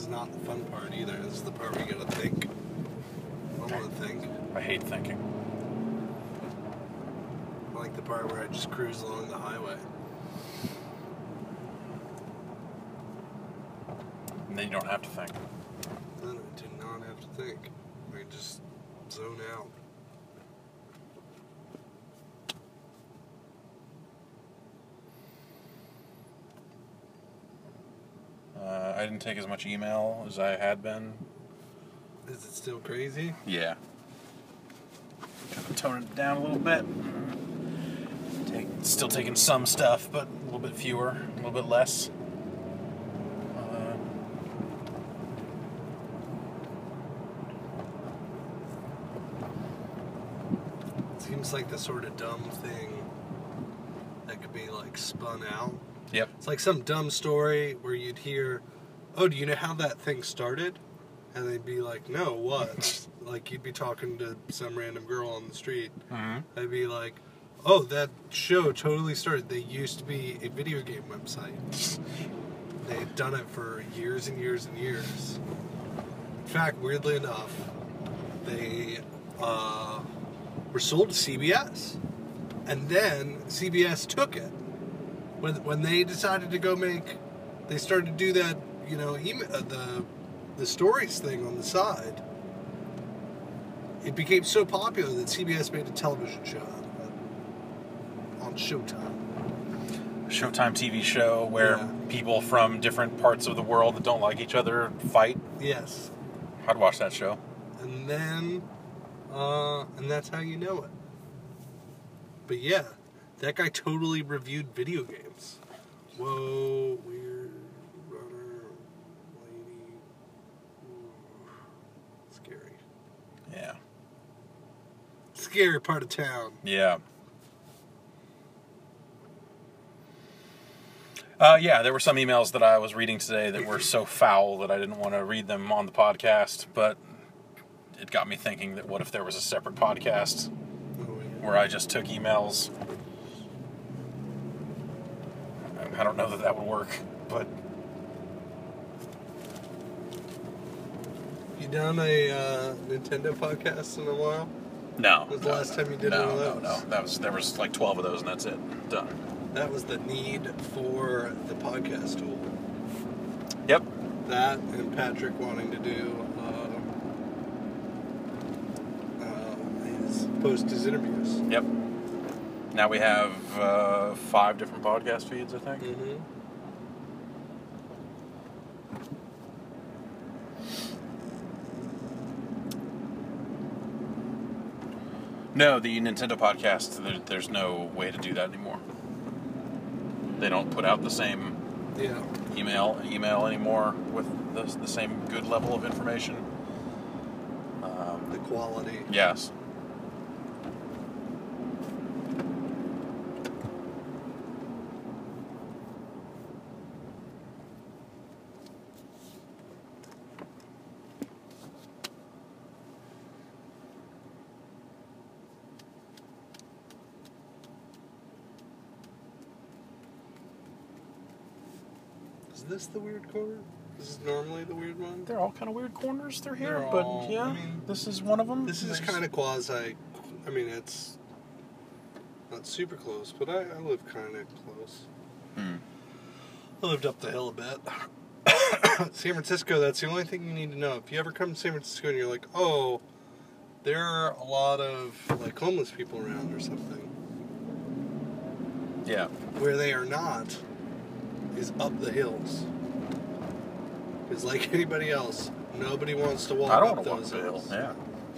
not the fun part either. This is the part where you gotta think. I don't want to think. I hate thinking. I like the part where I just cruise along the highway. And then you don't have to think. Then I do not have to think. I just zone out. I didn't take as much email as I had been. Is it still crazy? Yeah. Kind of toning it down a little bit. Still taking some stuff, but a little bit fewer, a little bit less. Seems like the sort of dumb thing that could be like spun out. Yep. It's like some dumb story where you'd hear, oh, do you know how that thing started? And they'd be like, no, what? Like you'd be talking to some random girl on the street. Mm-hmm. I'd be like, oh, that show totally started. They used to be a video game website. They had done it for years and years and years. In fact, weirdly enough, they were sold to CBS. And then CBS took it. When they decided to go they started to do that, the stories thing on the side. It became so popular that CBS made a television show out of it on Showtime. Showtime TV show where people from different parts of the world that don't like each other fight. Yes. I'd watch that show. And then, and that's how you know it. But yeah, that guy totally reviewed video games. Whoa, weird runner, lady. Ooh, scary. Yeah. Scary part of town. Yeah. There were some emails that I was reading today that were so foul that I didn't want to read them on the podcast, but it got me thinking that what if there was a separate podcast where I just took emails? I don't know that would work, but... You done a Nintendo podcast in a while? No. When was the last time you did one of those? No. There was like 12 of those and that's it. Done. That was the need for the podcast tool. Yep. That and Patrick wanting to do post his interviews. Yep. Now we have 5 different podcast feeds, I think. Mm-hmm. No, the Nintendo podcast, there's no way to do that anymore. They don't put out the same email anymore with the same good level of information. The quality. Yes. Is this the weird corner? This is normally the weird one? They're all kind of weird corners through here, I mean, this is one of them. This is kind of quasi... I mean, it's not super close, but I live kind of close. I lived up the hill a bit. San Francisco, that's the only thing you need to know. If you ever come to San Francisco and you're like, oh, there are a lot of like homeless people around or something. Yeah. Where they are not is up the hills. Because like anybody else, nobody wants to walk up those hills. Yeah.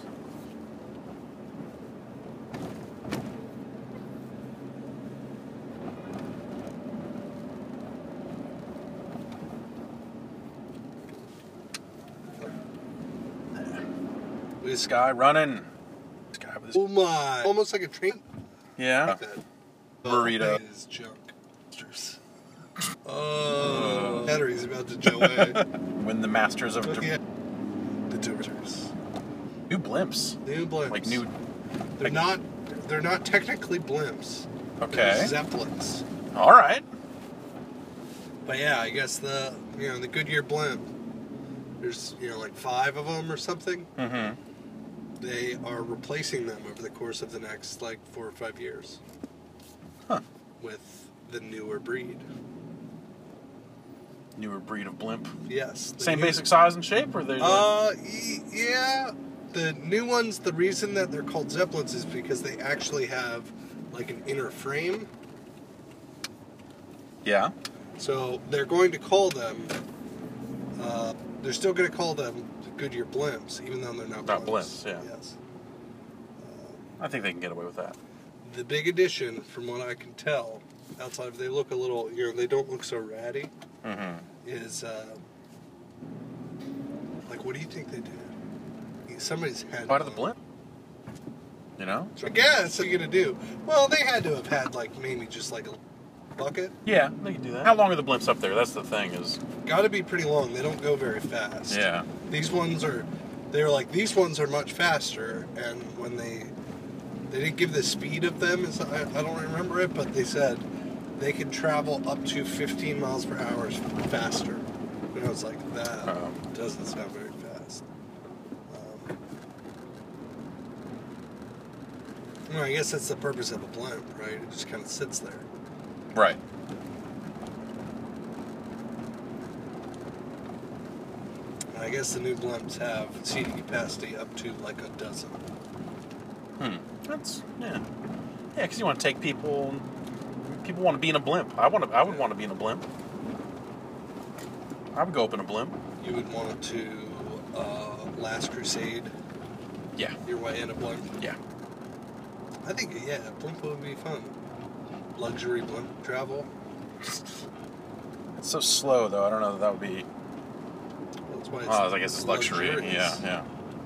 This guy running. This guy with his... Oh my! Almost like a train. Yeah. Like that. Burrito. Is junk. Oh, Henry's about to Joe A. Win the Masters of... The Tours. New blimps. New blimps. Like new... They're not technically blimps. Okay. They're Zeppelins. All right. But yeah, I guess the Goodyear blimp There's, like 5 of them or something. Mm-hmm. They are replacing them over the course of the next, 4 or 5 years. Huh. With the newer breed. Newer breed of blimp? Yes. Same basic size and shape, or they? Yeah. The new ones, the reason that they're called Zeppelins is because they actually have, an inner frame. Yeah. So they're going to call them, they're still going to call them Goodyear blimps, even though they're not blimps. Yeah. Yes. I think they can get away with that. The big addition, from what I can tell, outside of they look a little, they don't look so ratty, is, what do you think they did? Somebody's had... Part of the blimp? So I guess, what are you going to do? Well, they had to have had, maybe just, a bucket. Yeah, they can do that. How long are the blimps up there? That's the thing, is... Got to be pretty long. They don't go very fast. Yeah. These ones are... They're these ones are much faster, and when they didn't give the speed of them, I don't remember it, but they said they can travel up to 15 miles per hour faster. And I was like, that doesn't sound very fast. I guess that's the purpose of a blimp, right? It just kind of sits there. Right. I guess the new blimps have seating capacity up to a dozen. That's, yeah. Yeah, because you want to take people want to be in a blimp. I would want to be in a blimp. I would go up in a blimp. You would want to Last Crusade? Yeah. Your way in a blimp? Yeah. I think, a blimp would be fun. Luxury blimp travel. It's so slow, though. I don't know that would be... Well, that's why it's I guess it's luxury. luxurious. Yeah.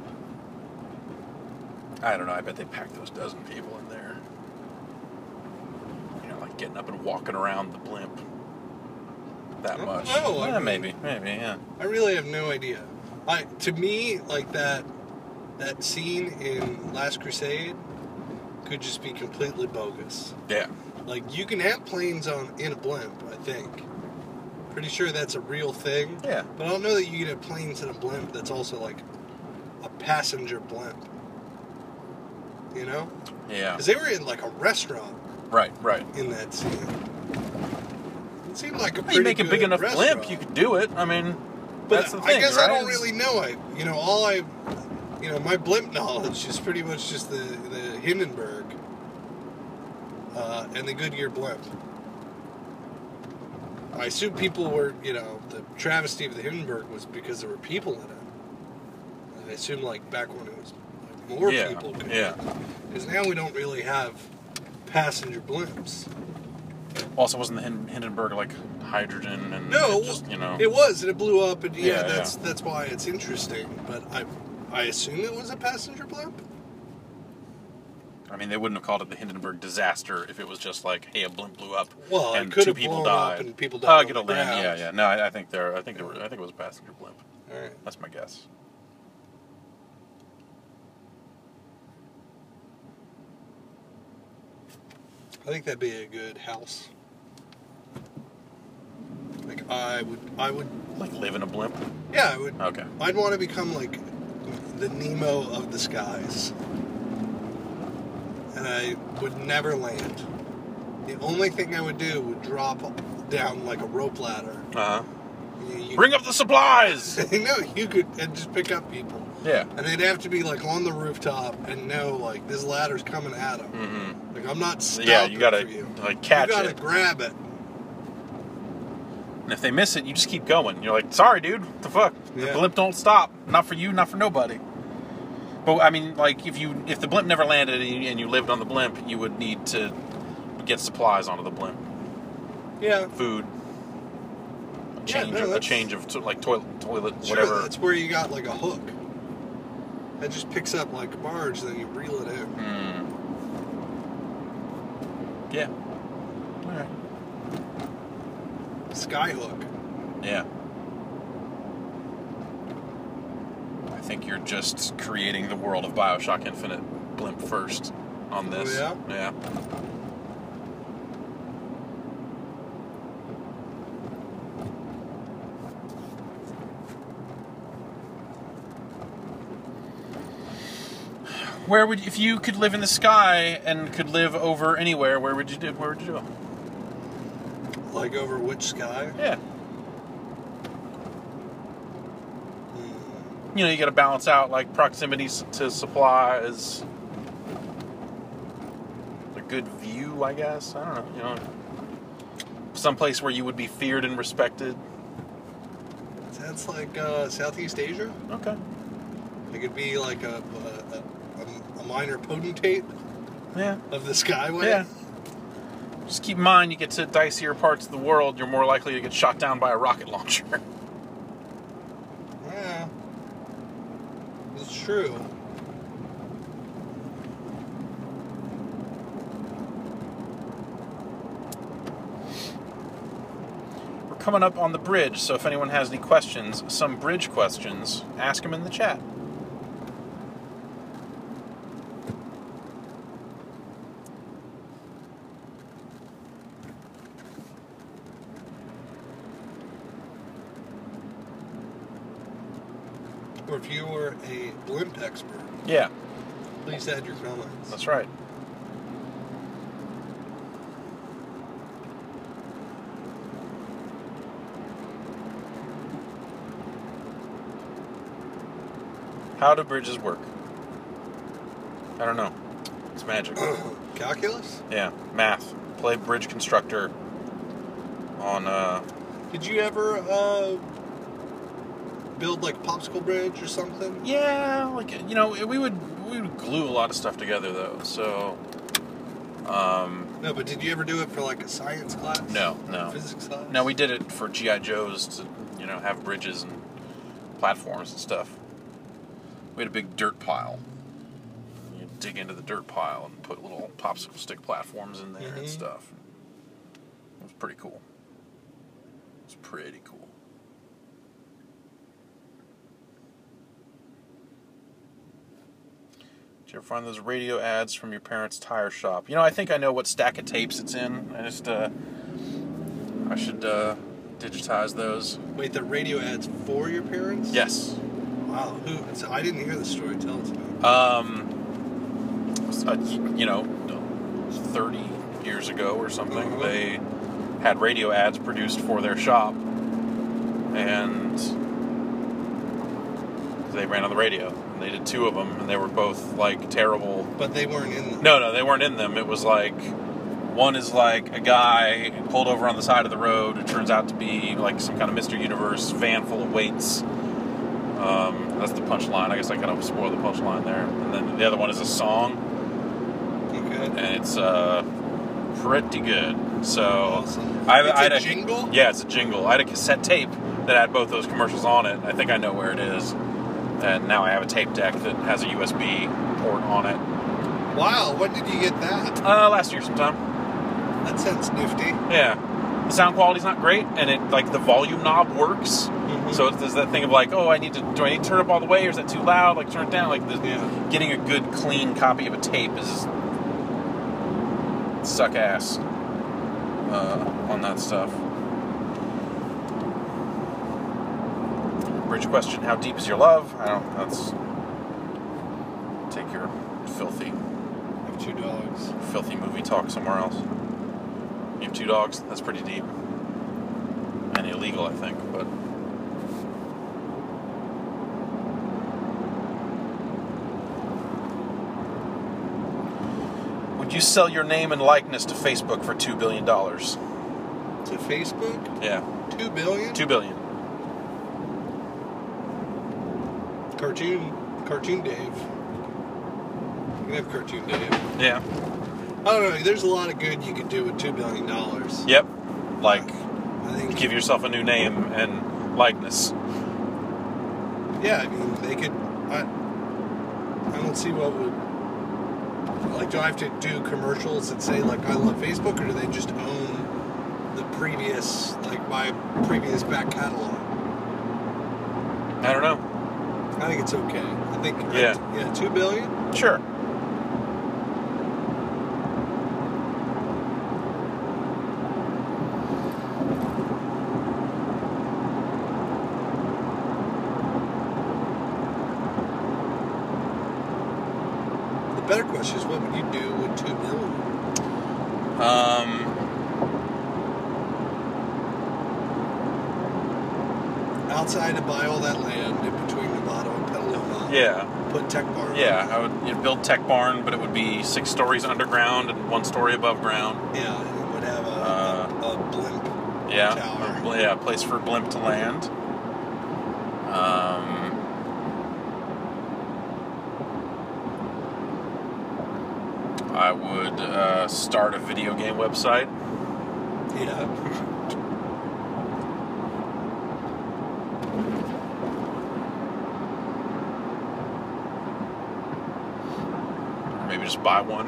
I don't know. I bet they pack those dozen people in there. Getting up and walking around the blimp that much. Oh, maybe, yeah. I really have no idea. To me, that scene in Last Crusade could just be completely bogus. Yeah. You can have planes in a blimp, I think. Pretty sure that's a real thing. Yeah. But I don't know that you can have planes in a blimp that's also a passenger blimp. Yeah. Because they were in a restaurant. Right. In that scene. It seemed like a pretty You make a big enough restaurant. blimp, you could do it. I mean, but that's the thing, I guess right? I don't really know. My blimp knowledge is pretty much just the Hindenburg and the Goodyear blimp. I assume people were, the travesty of the Hindenburg was because there were people in it. And I assume, back when it was more people could. Yeah. Because now we don't really have passenger blimps. Also, wasn't the Hindenburg hydrogen and no, it was, and it blew up, and that's that's why it's interesting. But I assume it was a passenger blimp. I mean, they wouldn't have called it the Hindenburg disaster if it was just hey, a blimp blew up and could 2 have people blown died. Up and people died. Get a land. Yeah. No, I think it was a passenger blimp. All right, that's my guess. I think that'd be a good house. I would live in a blimp. Yeah, I would. Okay. I'd want to become the Nemo of the skies, and I would never land. The only thing I would do would drop down a rope ladder. Bring up the supplies. No, you could and just pick up people. Yeah. And they'd have to be on the rooftop and know this ladder's coming at them. Mm-hmm. I'm not stopping. Yeah, you gotta for you. catch it. You gotta grab it. And if they miss it, you just keep going. You're sorry, dude. What the fuck? The blimp don't stop. Not for you, not for nobody. But I mean, if the blimp never landed and you lived on the blimp, you would need to get supplies onto the blimp. Yeah. Food. A change of toilet, sure, whatever. That's where you got a hook. That just picks up a barge, then you reel it in. Yeah. All right. Skyhook. Yeah. I think you're just creating the world of BioShock Infinite blimp first on this. Oh, yeah? Yeah. Where would, if you could live in the sky and could live over anywhere, where would you do it? Like over which sky? Yeah. You know, you got to balance out like proximity to supplies, a good view, I guess. I don't know. You know, someplace where you would be feared and respected. That's like Southeast Asia. Okay. It could be like a minor potentate. Yeah. Of the Skyway. Yeah. Just keep in mind, you get to dicier parts of the world, you're more likely to get shot down by a rocket launcher. Yeah. It's true. We're coming up on the bridge, so if anyone has any questions, some bridge questions, ask them in the chat. Or if you were a blimp expert. Yeah. Please add your comments. That's right. How do bridges work? I don't know. It's magic. Calculus? Yeah, math. Play bridge constructor on, Did you ever, build like a popsicle bridge or something? Yeah, like, you know, we would glue a lot of stuff together though, so No, but did you ever do it for like a science class? No. Physics class? No, we did it for G.I. Joes to, you know, have bridges and platforms and stuff. We had a big dirt pile. You dig into the dirt pile and put little popsicle stick platforms in there and stuff. It was pretty cool. It was pretty cool. Did you ever find those radio ads from your parents' tire shop? You know, I think I know what stack of tapes it's in. I should digitize those. Wait, the radio ads for your parents? Yes. Wow, who? So I didn't hear the story. Tell us about it. You know, 30 years ago or something, they had radio ads produced for their shop, and they ran on the radio. And they did 2 of them, and they were both like terrible. But they weren't in them. No, they weren't in them. It was like, one is like a guy pulled over on the side of the road. It turns out to be like some kind of Mr. Universe van full of weights. That's the punchline. I guess I kind of spoiled the punchline there. And then the other one is a song. Okay. And it's pretty good. So Awesome. I It's had a jingle? Yeah, it's a jingle. I had a cassette tape that had both those commercials on it. I think I know where it is. And now I have a tape deck that has a USB port on it. Wow, when did you get that? Last year sometime. That sounds nifty. Yeah. The sound quality's not great, and it, like, the volume knob works. So there's that thing of like, oh, do I need to turn it up all the way, or is that too loud? Like, turn it down. Like, getting a good, clean copy of a tape is suck ass on that stuff. Bridge question: how deep is your love? I don't. That's take your filthy. I have 2 dogs. Filthy movie talk somewhere else. You have 2 dogs. That's pretty deep and illegal, I think, but. Would you sell your name and likeness to Facebook for $2 billion? To Facebook? Yeah. $2 billion? $2 billion. Cartoon Dave. You can have Cartoon Dave. Yeah. I don't know. There's a lot of good you could do with $2 billion. Yep. Like, I think give yourself a new name and likeness. Yeah, I mean, they could. I don't see what would. Like, do I have to do commercials that say, like, I love Facebook, or do they just own the previous, like, my previous back catalog? I don't know. I think it's okay. I think. Yeah. Yeah, $2 billion? Sure. better question is, what would you do with $2 million? Outside to buy all that land in between Novato and Petaluma. Yeah. Put Tech Barn. Yeah, I would build Tech Barn, but it would be 6 stories underground and 1 story above ground. Yeah, and it would have a blimp tower. A place for blimp to land. I would start a video game website. Yeah. Maybe just buy one.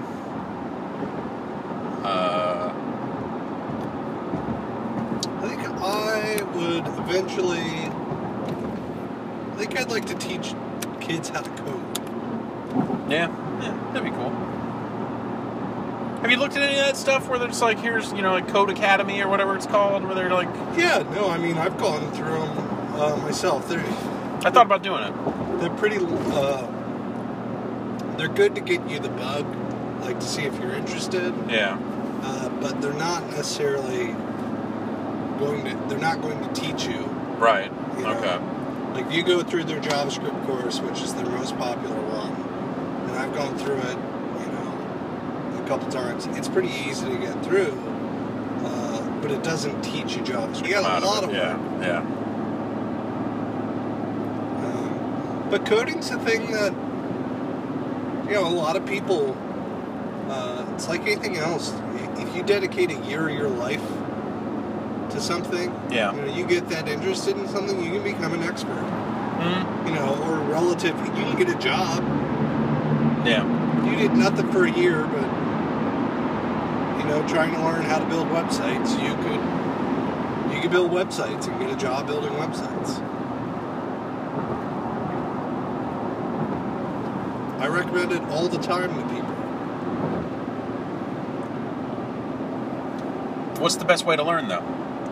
I think I would eventually... I think I'd like to teach kids how to code. Yeah, that'd be cool. Have you looked at any of that stuff where there's like, here's, like Code Academy or whatever it's called, where they're like... Yeah, no, I mean, I've gone through them myself. I thought about doing it. They're pretty... they're good to get you the bug, like to see if you're interested. Yeah. But they're not necessarily they're not going to teach you. Right. Okay. Like, if you go through their JavaScript course, which is their most popular one, and I've gone through it, a couple times, it's pretty easy to get through, but it doesn't teach you JavaScript. You got a lot of work. Yeah. But coding's a thing that, a lot of people, it's like anything else. If you dedicate a year of your life to something, you get that interested in something, you can become an expert. Mm-hmm. Or relative, you can get a job. Yeah. You did nothing for a year, but, trying to learn how to build websites, you could build websites and get a job building websites. I recommend it all the time to people. What's the best way to learn, though?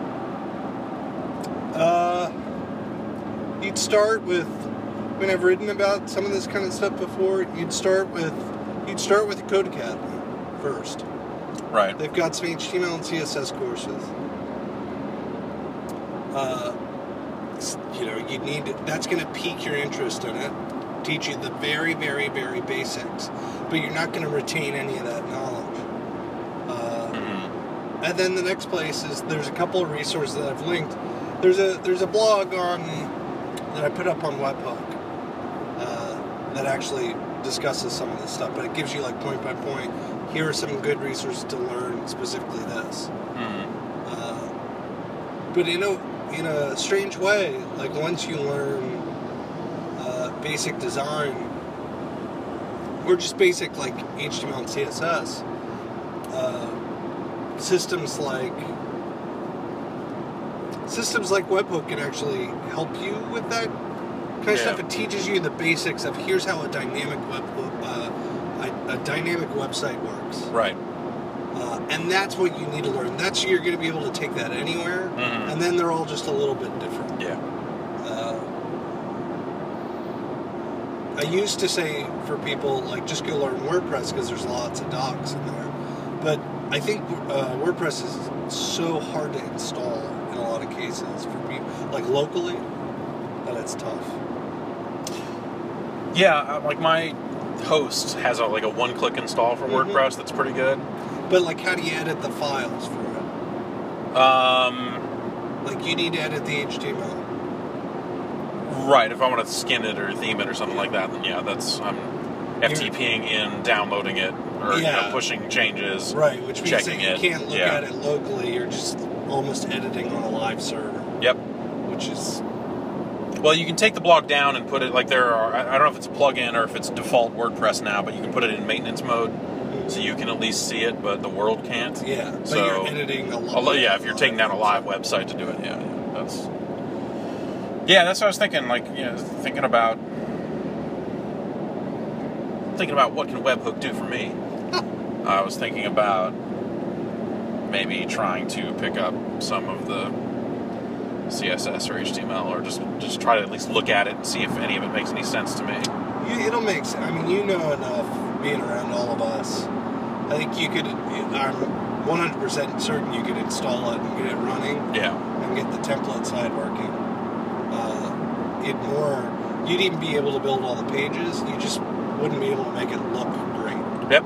You'd start with, I've written about some of this kind of stuff before, you'd start with the Code Academy first. Right. They've got some HTML and CSS courses. That's going to pique your interest in it. Teach you the very, very, very basics, but you're not going to retain any of that knowledge. And then the next place is, there's a couple of resources that I've linked. There's a blog that I put up on Webhook that actually discusses some of this stuff, but it gives you like point by point. Here are some good resources to learn specifically this. But in a strange way, like once you learn basic design, or just basic like HTML and CSS, systems like Webhook can actually help you with that kind of stuff. It teaches you the basics of here's how a dynamic website works. Right. And that's what you need to learn. You're going to be able to take that anywhere, and then they're all just a little bit different. Yeah. I used to say for people, like, just go learn WordPress because there's lots of docs in there. But I think WordPress is so hard to install in a lot of cases for people, like locally, that it's tough. Yeah, like my host has a one-click install for WordPress that's pretty good. But like, how do you edit the files for it? Like, you need to edit the HTML. Right, if I want to skin it or theme it or something like that, then I'm FTPing in, downloading it, or pushing changes, right, which means checking that you can't look at it locally. You're just almost editing on a live server. Yep. Which is... Well, you can take the blog down and put it, like I don't know if it's a plugin or if it's default WordPress now, but you can put it in maintenance mode, so you can at least see it, but the world can't. Yeah, but so you're editing a lot. Yeah, if you're taking down a live website to do it, that's... Yeah, that's what I was thinking. Like, thinking about what can Webhook do for me. I was thinking about maybe trying to pick up some of the CSS or HTML, or just try to at least look at it and see if any of it makes any sense to me. It'll make sense. I mean, you know enough being around all of us, I think you could, I'm 100% certain you could install it and get it running. Yeah. And get the template side working. You'd even be able to build all the pages. You just wouldn't be able to make it look great. Yep.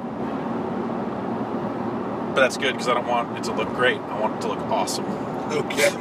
But that's good because I don't want it to look great. I want it to look awesome. Okay.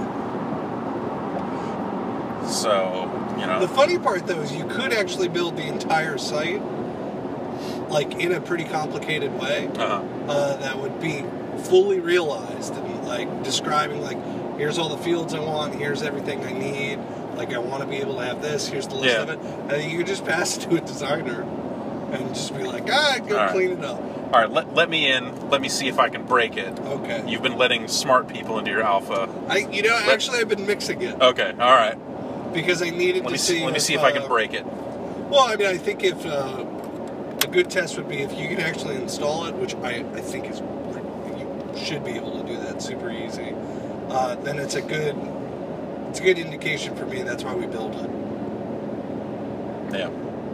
So, The funny part, though, is you could actually build the entire site, like, in a pretty complicated way. That would be fully realized and, like, describing, like, here's all the fields I want, here's everything I need, like, I want to be able to have this, here's the list of it. And you could just pass it to a designer and just be like, go clean it up. All right, let me in. Let me see if I can break it. Okay. You've been letting smart people into your alpha. Actually, I've been mixing it. Okay, all right. because I needed to see. Let me see if I can break it. Well, I mean, I think if a good test would be if you can actually install it, which I think is you should be able to do that super easy. Then it's a good indication for me. That's why we build it. Yeah.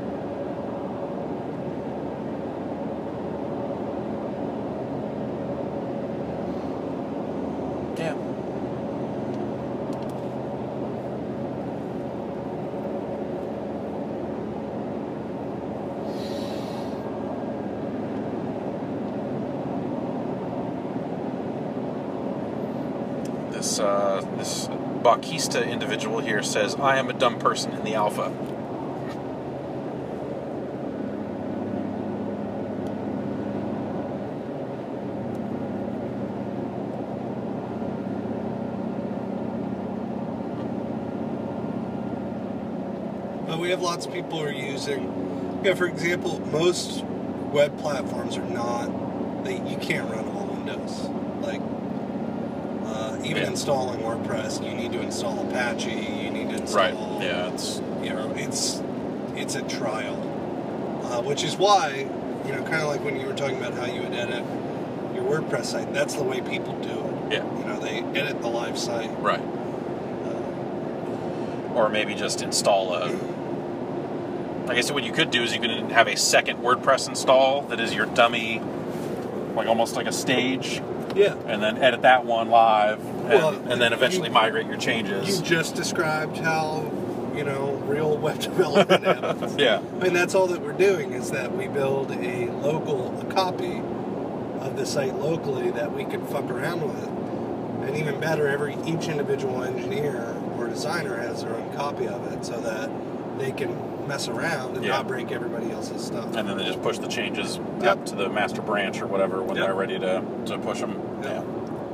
Yeah. This Bakista individual here says, I am a dumb person in the alpha. We have lots of people who are using, for example, most web platforms are not, you can't run them on Windows. Like, even installing WordPress, you need to install Apache, you need to install... Right, yeah, it's a trial. Which is why, kind of like when you were talking about how you would edit your WordPress site, that's the way people do it. Yeah. They edit the live site. Right. Or maybe just install I guess what you could do is you can have a second WordPress install that is your dummy, like almost like a stage. Yeah. And then edit that one live, and then eventually migrate your changes. You just described how, real web development happens. Yeah. And that's all that we're doing is that we build a copy of the site locally that we can fuck around with. And even better, each individual engineer or designer has their own copy of it so that they can mess around and not break everybody else's stuff. And then they just push the changes up to the master branch or whatever when they're ready to push them. Yep.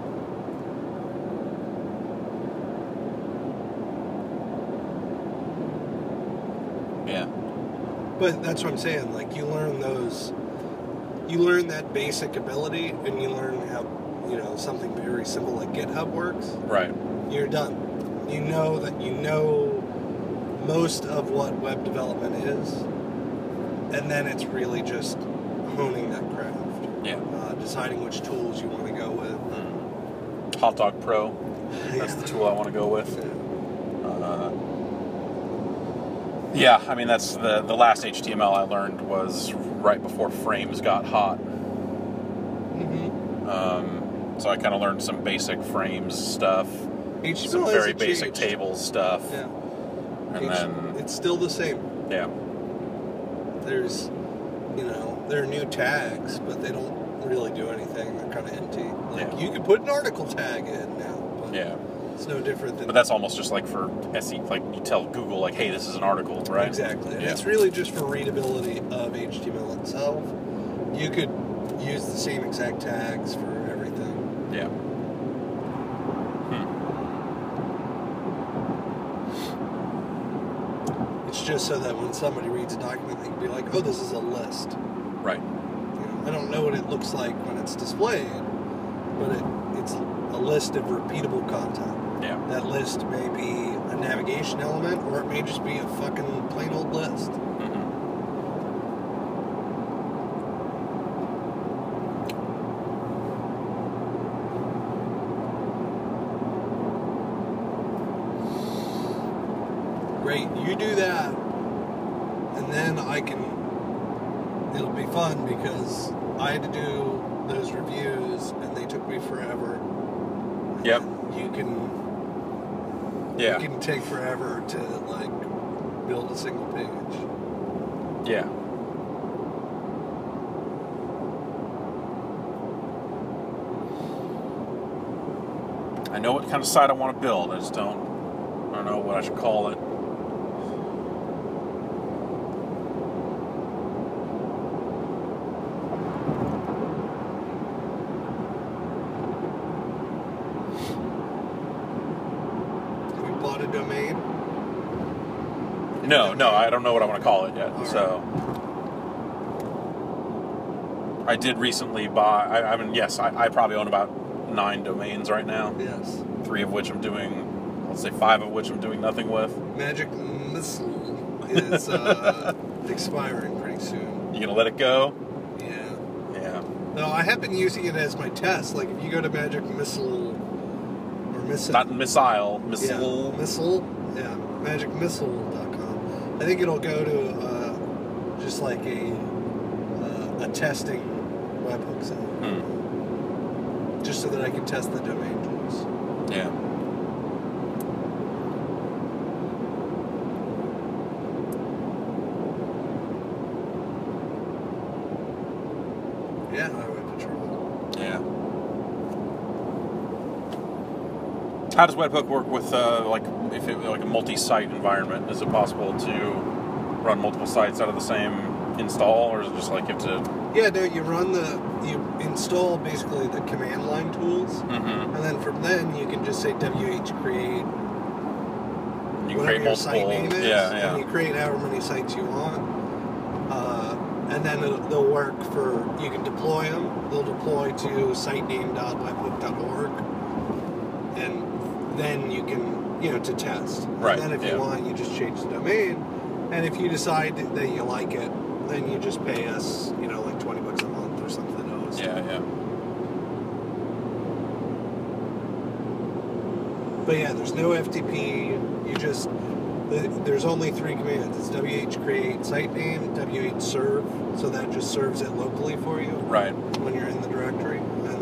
Yeah. But that's what I'm saying. Like, you learn that basic ability, and you learn how, something very simple like GitHub works. Right. You're done. You know that most of what web development is, and then it's really just honing that craft. Yeah. Deciding which tools you want to go with. Hot Dog Pro. That's the tool I want to go with. Yeah, I mean, that's the last HTML I learned was right before frames got hot. Mm-hmm. So I kind of learned some basic frames stuff, some very basic tables stuff. Yeah. And then it's still the same. Yeah. There's, there are new tags, but they don't really do anything. They're kind of empty. Like, you could put an article tag in now. But it's no different than... But that's almost just like for SE, like you tell Google, like, hey, this is an article, right? Exactly. And yeah. It's really just for readability of HTML itself. You could use the same exact tags for everything. Yeah. It's just so that when somebody reads a document, they can be like, oh, this is a list. Right. I don't know what it looks like when it's displayed, but it's a list of repeatable content. Yeah. That list may be a navigation element, or it may just be a fucking plain old list. Mm-hmm. Great, you do that, and then I can it'll be fun because I had to do those reviews and they took me forever. Yep. You can it can take forever to like build a single page. Yeah. I know what kind of site I want to build. I don't know what I should call it. Have you bought a domain? No, I don't know what I want to call it yet. All so I did recently buy. I mean, yes, I probably own about 9 domains right now. Yes. 3 of which I'm doing. Let's say 5 of which I'm doing nothing with. Magic Missile is expiring pretty soon. You gonna let it go? Yeah. Yeah. No, I have been using it as my test. Like, if you go to Magic Missile or Missile, Not missile. Missile. yeah, Missile, yeah, magicmissile.com. I think it'll go to just like a testing webhook site, just so that I can test the domain tools. Yeah. Yeah, Highway Patrol. Yeah. How does Webhook work with like a multi-site environment? Is it possible to run multiple sites out of the same install, or is it just like you have to? Yeah, no, you install basically the command line tools, and then from then you can just say wh-create. You whatever create your site multiple. name is, Yeah. and you create however many sites you want. And then they'll work for, you can deploy them. They'll deploy to sitename.webhook.org. And then you can, to test. Right. And then if you want, you just change the domain. And if you decide that you like it, then you just pay us, like $20 a month or something else. Yeah. But yeah, there's no FTP. There's only 3 commands. It's wh-create site name, wh-serve, so that just serves it locally for you. Right. When you're in the directory. And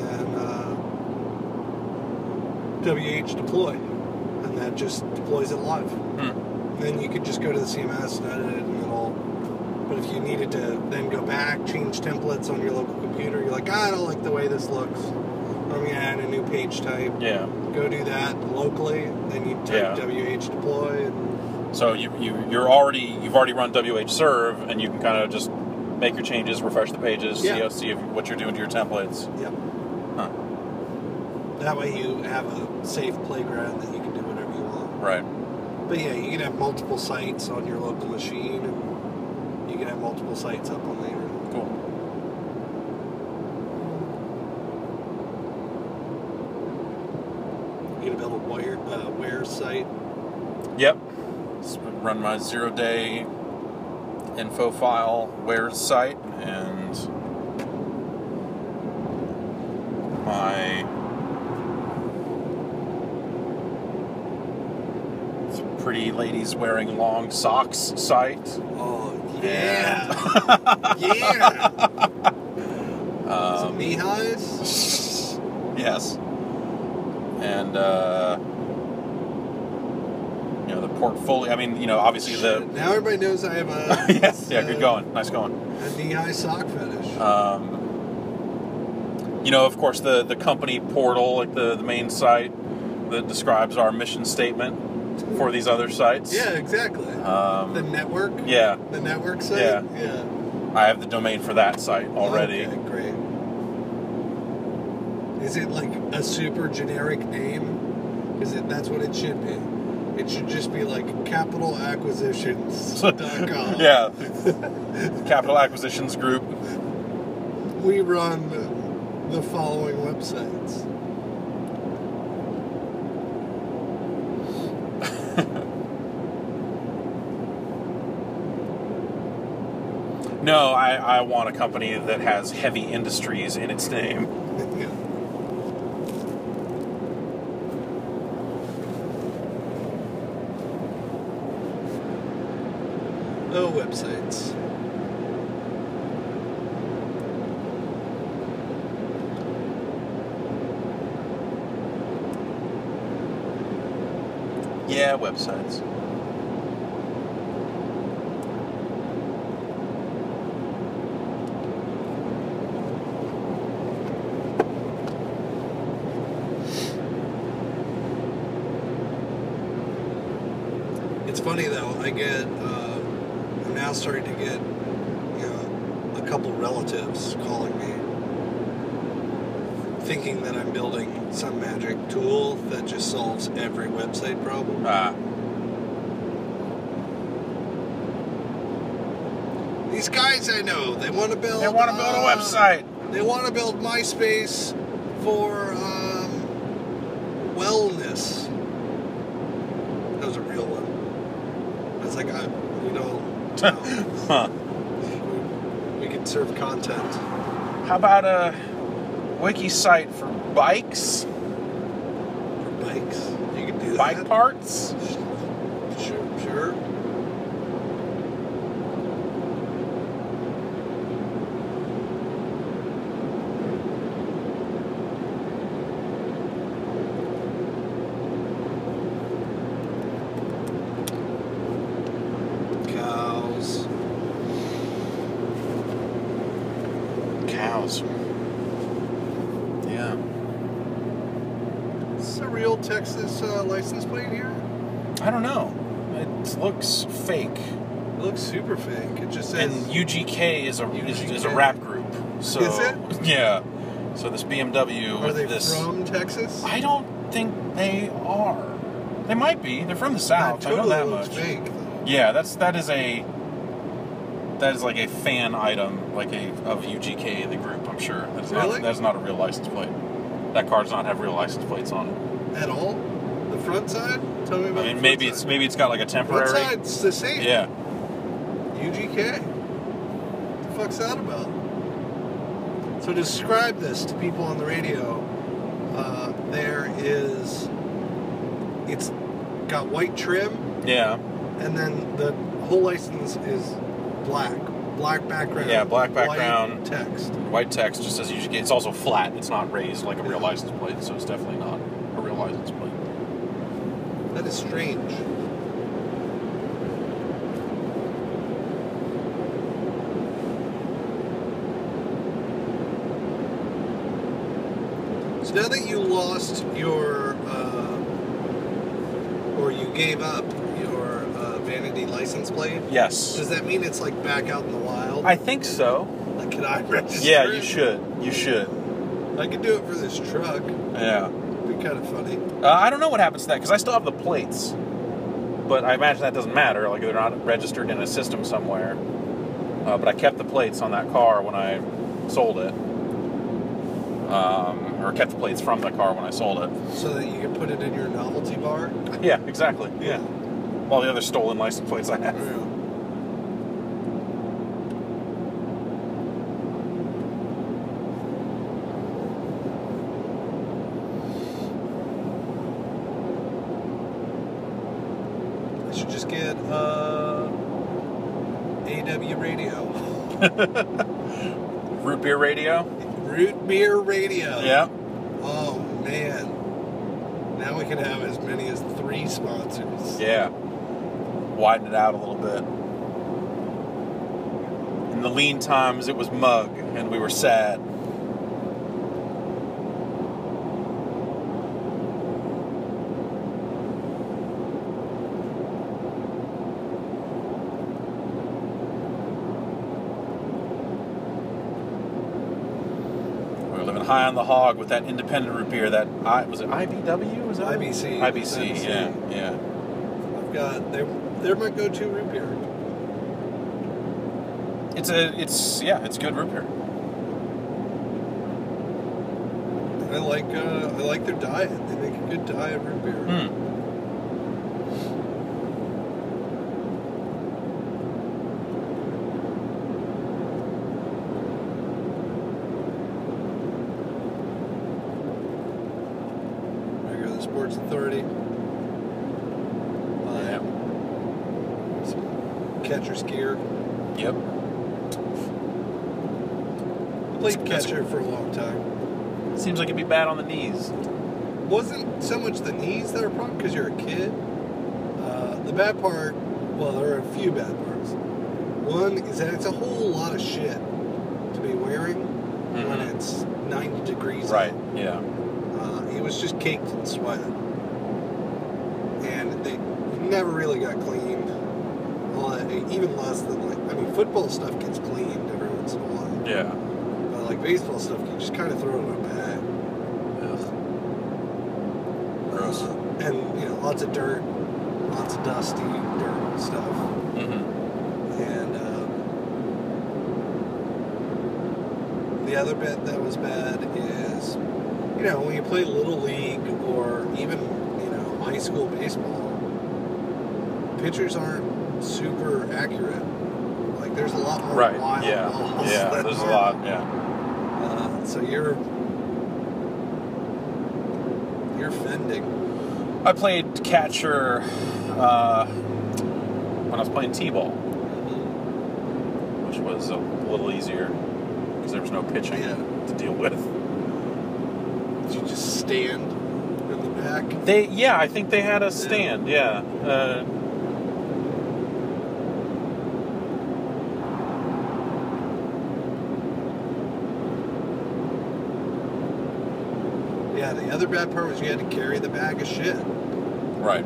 then wh-deploy, and that just deploys it live. And then you could just go to the CMS and edit it, and but if you needed to then go back, change templates on your local computer, you're like, I don't like the way this looks. I'm going to add a new page type. Yeah. Go do that locally, then you type wh-deploy. So you've already run wh-serve, and you can kind of just make your changes, refresh the pages, see what you're doing to your templates. Yep. Huh. That way you have a safe playground that you can do whatever you want. Right. But yeah, you can have multiple sites on your local machine, and you can have multiple sites up on the internet. Cool. You gonna build a where site? Yep. Run my 0-day info file where site and my pretty ladies wearing long socks site. Oh yeah, yeah. Some knee highs. Yes. And the portfolio. I mean, obviously Now everybody knows I have a. Yes. Yeah. Good going. Nice going. A knee-high sock fetish. Of course, the company portal, like the main site that describes our mission statement for these other sites. Yeah, exactly. The network. Yeah. The network site. Yeah. Yeah. I have the domain for that site already. Okay, great. Is it like a super generic name? Because that's what it should be. It should just be like capitalacquisitions.com. Yeah. Capital Acquisitions Group. We run the following websites. No, I want a company that has heavy industries in its name. Yeah. Oh, websites. Yeah, websites. It's funny though. I'm now starting to get, a couple relatives calling me, thinking that I'm building some magic tool that just solves every website problem. These guys I know, they want to build. They want to build a website. They want to build MySpace for wellness. That was a real one. It's like we can serve content. How about a wiki site for bikes? For bikes, you can do that. Bike parts. Sure. Cows. Yeah. Is this a real Texas license plate here? I don't know. It looks fake. It looks super fake. It just says. And UGK is a rap group. So, is it? Yeah. So this BMW. Are they from Texas? I don't think they are. They might be. They're from the South. That totally I know that looks much. fake, though. Yeah, that is like a fan item, of UGK, the group. I'm sure that's not a real license plate. That car does not have real license plates on it at all. The front side? Tell me about. I mean, maybe it's got like a temporary. Front side's the same. Yeah. UGK. What the fuck's that about? So describe this to people on the radio. It's got white trim. Yeah. And then the whole license is black background. Yeah, black background. White text. White text just says UGK. It's also flat. It's not raised like a real license plate, so it's definitely not a real license plate. That is strange. So now that you lost your, or you gave up your vanity license plate. Yes. Does that mean it's like back out in the wild? I think so. Like, can I register? Yeah, it? you should. You should. I could do it for this truck. Yeah. It'd be kind of funny. I don't know what happens to that because I still have the plates, but I imagine that doesn't matter. Like they're not registered in a system somewhere. But I kept the plates on that car when I sold it, or kept the plates from the car when I sold it. So that you can put it in your novelty bar. Yeah, exactly. Yeah. All the other stolen license plates I have. Yeah. I should just get AW radio. Root beer radio? Root beer radio. Yeah. Oh, man. Now we can have as many as 3 sponsors. Yeah. Widen it out a little bit. In the lean times, it was Mug, and we were sad. We were living high on the hog with that independent root beer. Was it IBW? Was it IBC? IBC. Yeah. I've got they're my go-to root beer. It's good root beer. I like their diet. They make a good diet root beer. Sports Authority. Some catcher's gear. Yep. Played catcher for a long time. Seems like it'd be bad on the knees. Wasn't so much the knees that are a problem because you're a kid. bad part, well, there are a few bad parts. One is that it's a whole lot of shit to be wearing when it's 90 degrees Right, out. yeah. It was just caked in sweat. And they never really got cleaned. Even less than, football stuff gets cleaned every once in a while. Yeah. But, baseball stuff, you just kind of throw it in a bag. Ugh. Gross. And, lots of dirt, lots of dusty dirt stuff. Mm-hmm. And the other bit that was bad is, when you play Little League or even, high school baseball, pitchers aren't super accurate. There's a lot more wild balls. Yeah, there's a lot, yeah. So you're fending. I played catcher when I was playing T-ball, which was a little easier because there was no pitching to deal with. Did you just stand in the back? I think they had a stand. Yeah. Yeah, the other bad part was you had to carry the bag of shit. Right.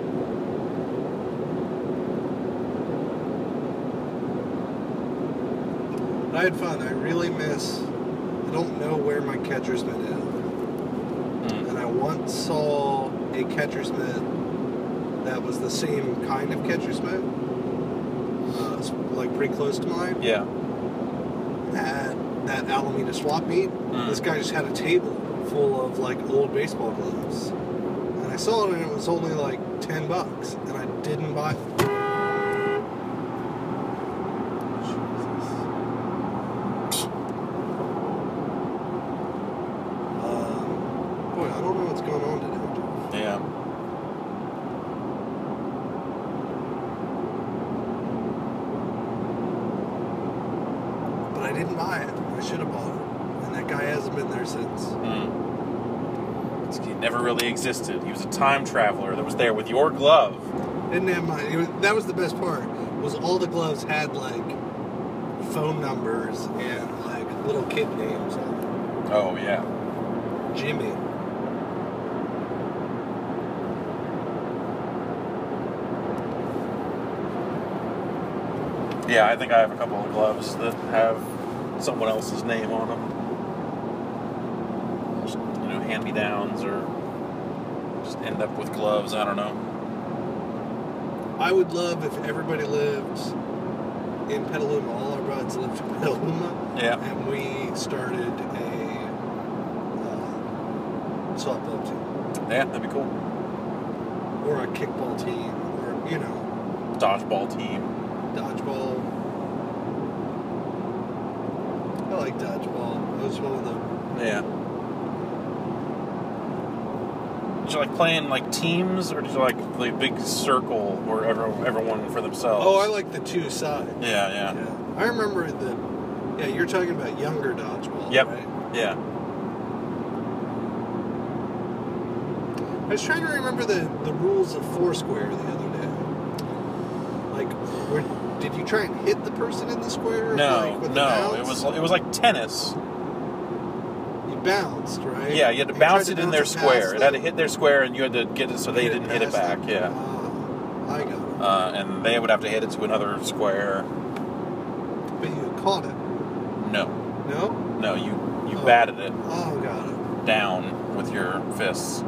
But I had fun. I really miss... I don't know where my catcher's mitt is. And I once saw a catcher's mitt that was the same kind of catcher's mitt. Pretty close to mine. Yeah. At that Alameda swap meet, this guy just had a table full of old baseball gloves, and I saw it and it was only $10, and I didn't buy it. Boy, I don't know what's going on today, Jeff. Yeah. But I didn't buy it. I should have bought it. And that guy hasn't been there since. He never really existed. He was a time traveler that was there with your glove. Didn't have mine. That was the best part. Was all the gloves had phone numbers and little kid names on them. Oh yeah. Jimmy. Yeah, I think I have a couple of gloves that have someone else's name on them. Just, hand-me-downs or just end up with gloves. I don't know. I would love if everybody lived in Petaluma. All our buds lived in Petaluma. Yeah. And we started a softball team. Yeah, that'd be cool. Or a kickball team. Or, dodgeball team. Dodgeball. I like dodgeball. It was one of the... Yeah. Did you like playing teams, or did you like the big circle where everyone for themselves? Oh, I like the two sides. Yeah. I remember you're talking about younger dodgeball, Yep. right? Yeah. I was trying to remember the rules of Foursquare the other day. Did you try and hit the person in the square? No. It was like tennis. You bounced, right? Yeah, you had to bounce it in their square. It had to hit their square, and you had to get it so they didn't hit it back. Yeah. I got it. And they would have to hit it to another square. But you caught it. No. No? No, you batted it. Oh, got it. Down with your fists.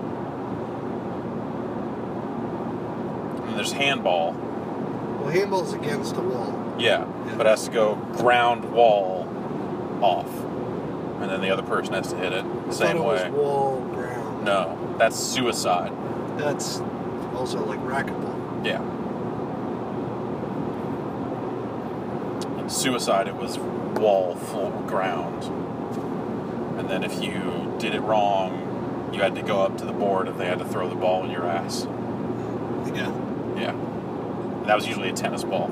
And there's handball. Well, handball's against the wall. Yeah, but it has to go ground wall off. And then the other person has to hit it the same way. Was wall ground. No, that's suicide. That's also like racquetball. Yeah. In suicide, it was wall full ground. And then if you did it wrong, you had to go up to the board and they had to throw the ball in your ass. Yeah. Yeah. And that was usually a tennis ball.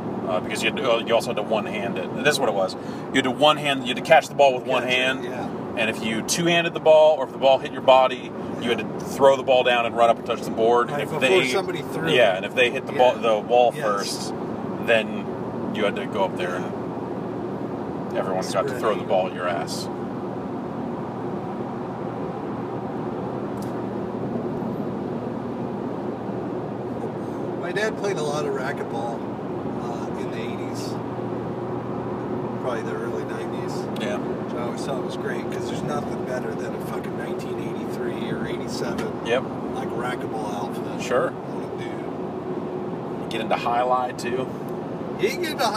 Because you also had to one-hand it. This is what it was. You had to catch the ball with one hand, And if you two-handed the ball, or if the ball hit your body, you had to throw the ball down and run up and touch the board. Right, and if before somebody threw. Yeah, and if they hit the wall first, then you had to go up there and everyone got to throw the ball at your ass. My dad played a lot of racquetball in the 80s, probably the early 90s. Yeah. So I always thought it was great because there's nothing better than a fucking 1983 or 87 Yep. like racquetball outfit. Sure. On a dude. You get into highlight too. He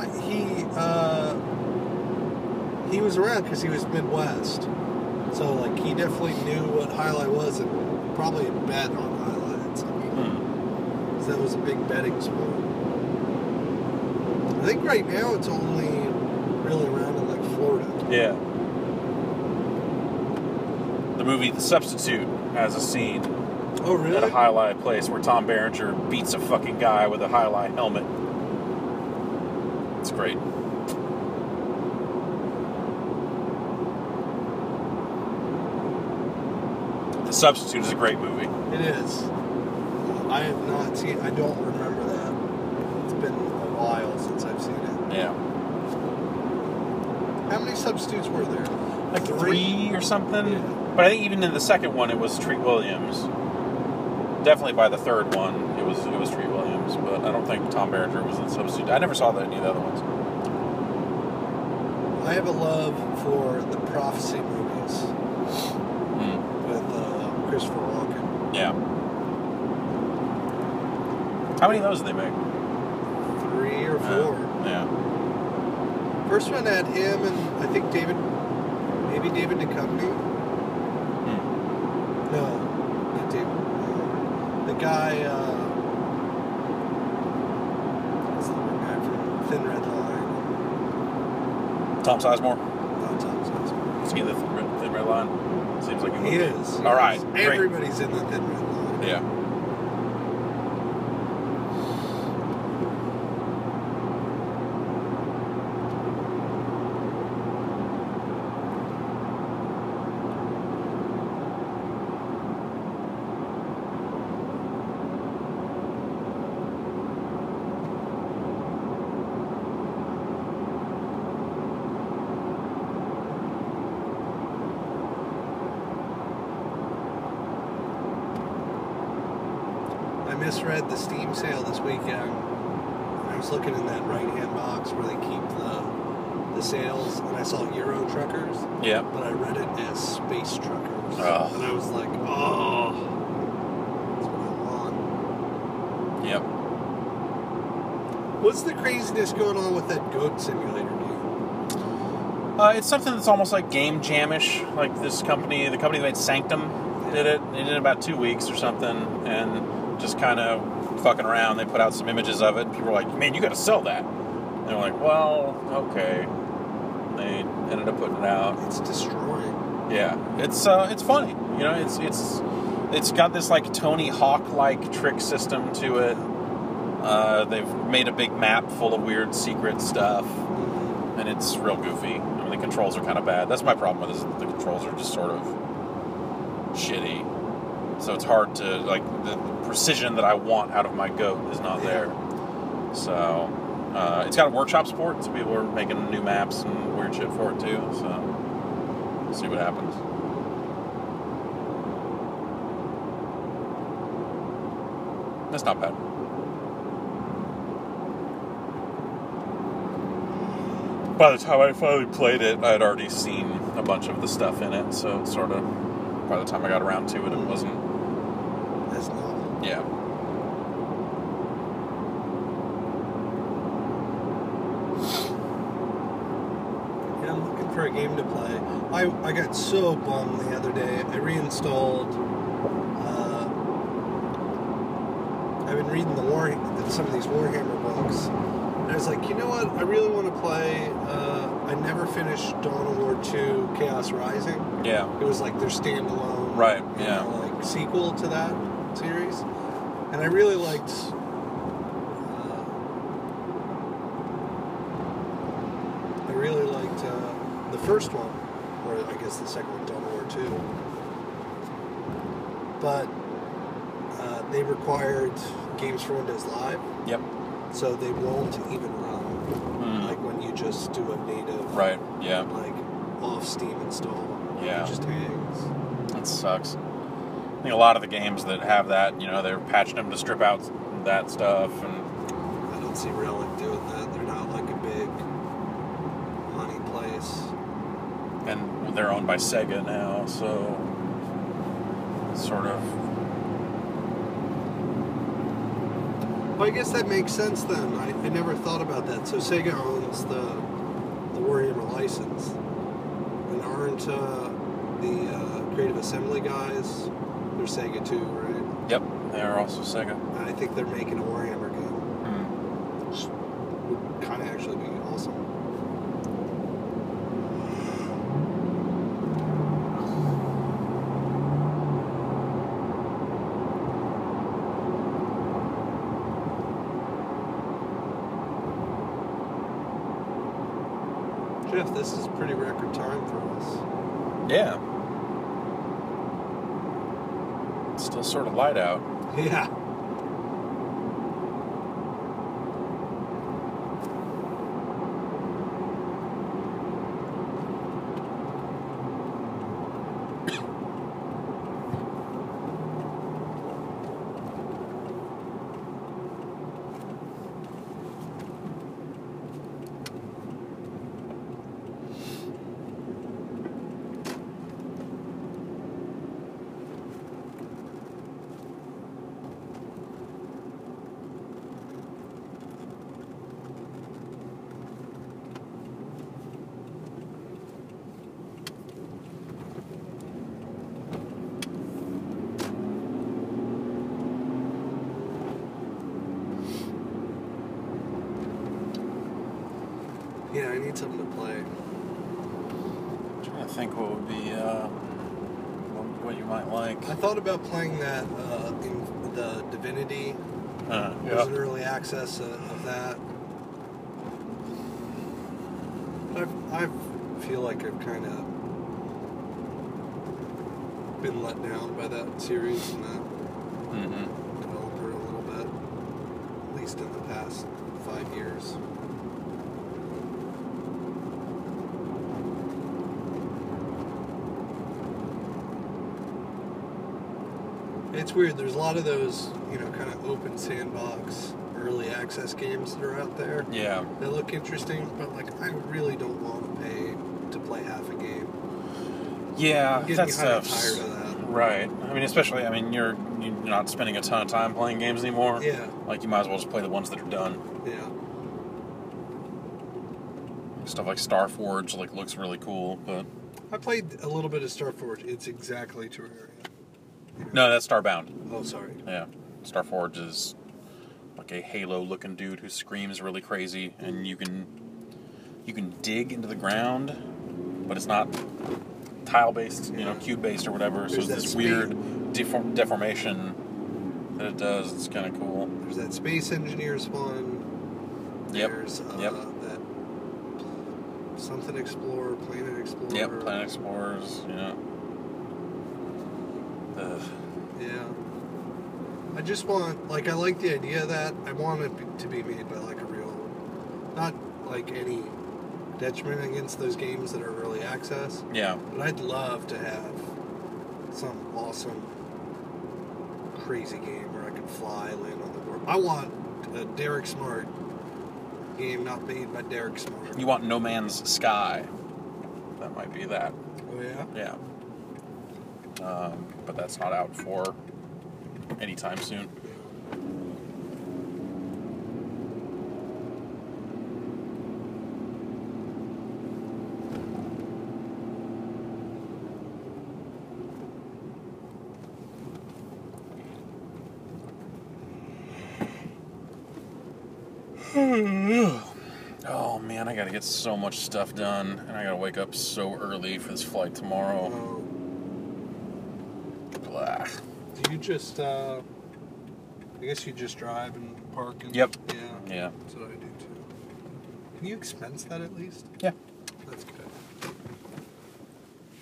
was around because he was Midwest, so like he definitely knew what highlight was and probably bet on highlights. I mean, so that was a big betting sport. I think right now it's only really around in like Florida. Yeah. The movie The Substitute has a scene Oh, really? at a highlight place where Tom Berenger beats a fucking guy with a highlight helmet. It's great. The Substitute is a great movie. It is. I have not seen. I don't remember that. It's been a while since I've seen it. Yeah. How many substitutes were there? Like three or something? Yeah. But I think even in the second one, it was Treat Williams. Definitely by the third one, it was Treat Williams. But I don't think Tom Berenger was in Substitute. I never saw any of the other ones. I have a love for the Prophecy movies with Christopher Walken. Yeah. How many of those did they make? 3 or 4. Yeah. First one had him and I think David Duchovny. No, not David. The guy, what's the other guy from Thin Red Line? Tom Sizemore? Not Tom Sizemore. Is he in the Thin Red Line? Seems like He is. All right. Great. Everybody's in the Thin Red Line. Yeah. I misread the Steam sale this weekend. I was looking in that right-hand box where they keep the sales, and I saw Euro Truckers. Yeah. But I read it as Space Truckers. Oh. And I was like, oh, that's what I want. Yep. What's the craziness going on with that Goat Simulator game? It's something that's almost like Game Jam-ish. Like this company, the company that made Sanctum, did it. They did it in about 2 weeks or something, and just kind of fucking around. They put out some images of it. People were like, "Man, you got to sell that." And they're like, "Well, okay." They ended up putting it out. It's destroying. Yeah, it's funny. You know, it's got this like Tony Hawk like trick system to it. They've made a big map full of weird secret stuff, and it's real goofy. I mean, the controls are kind of bad. That's my problem with it. Is the controls are just sort of shitty. So it's hard to, like, the precision that I want out of my Goat is not there. So, it's got a workshop support, so people are making new maps and weird shit for it too. So, we'll see what happens. That's not bad. By the time I finally played it, I had already seen a bunch of the stuff in it, so it's sort of, by the time I got around to it, it wasn't. That's novel. Yeah. Yeah, I'm looking for a game to play. I got so bummed the other day. I reinstalled. I've been reading some of these Warhammer books. And I was like, you know what? I really want to play. I never finished Dawn of War 2 Chaos Rising. Yeah. It was like their standalone, Right, yeah. like sequel to that series. And I really liked. The first one, or I guess the second one, Dawn of War 2. But they required games for Windows Live. Yep. So they won't even run like when you just do a native, right? Yeah. Like off Steam install. Yeah. It just hangs. That sucks. I think a lot of the games that have that, they're patching them to strip out that stuff, and I don't see Relic doing that. They're not like a big money place. And they're owned by Sega now, so sort of. Well, I guess that makes sense then. I never thought about that. So Sega owns the Warhammer license, and aren't the Creative Assembly guys? They're Sega too, right? Yep, they're also Sega. I think they're making a Warhammer game, which would kind of actually be awesome. Jeff, this is pretty record time for us. Yeah. It's still sort of light out. Yeah. Yeah, I need something to play. I'm trying to think what would be, what you might like. I thought about playing that in the Divinity. There's an early access of that. But I feel like I've kind of been let down by that series and that developer a little bit, at least in the past 5 years. It's weird. There's a lot of those, kind of open sandbox early access games that are out there. Yeah. They look interesting, but I really don't want to pay to play half a game. Yeah, I'm getting kind of tired of that. Right. I mean, especially, you're not spending a ton of time playing games anymore. Yeah. You might as well just play the ones that are done. Yeah. Stuff like Starforge, looks really cool, but... I played a little bit of Starforge. It's exactly Terraria. No, that's Starbound. Oh, sorry. Yeah. Starforge is like a Halo-looking dude who screams really crazy, and you can dig into the ground, but it's not tile-based, cube-based or whatever, so it's this weird deformation that it does. It's kind of cool. There's that Space Engineers one. Yep. There's yep. that something Explorer, Planet Explorer. Yep, Planet Explorers, Yeah. I just want, I like the idea of that. I want it to be made by, a real, not, any detriment against those games that are early access. Yeah. But I'd love to have some awesome, crazy game where I can fly, land on the world. I want a Derek Smart game not made by Derek Smart. You want No Man's Sky. That might be that. Oh, yeah? Yeah. But that's not out for anytime soon. Oh man, I gotta get so much stuff done, and I gotta wake up so early for this flight tomorrow. Blah. Do you just, I guess you just drive and park and... Yep. Yeah. That's what I do too. Can you expense that at least? Yeah. That's good.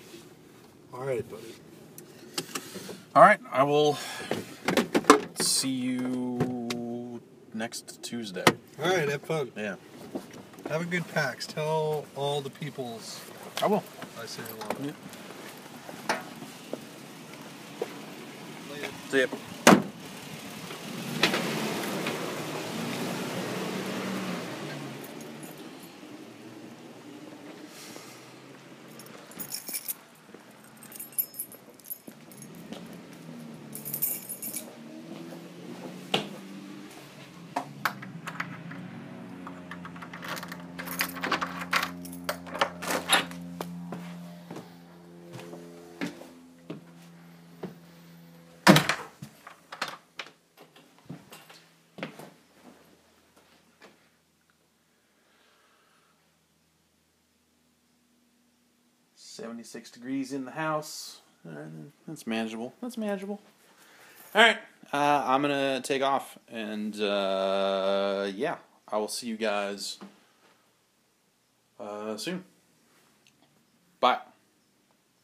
All right, buddy. All right, I will see you next Tuesday. All right, have fun. Yeah. Have a good PAX. Tell all the peoples. I will. I say hello. Yeah. See ya. $76 degrees in the house. That's manageable. That's manageable. All right. I'm going to take off. And, yeah, I will see you guys soon. Bye.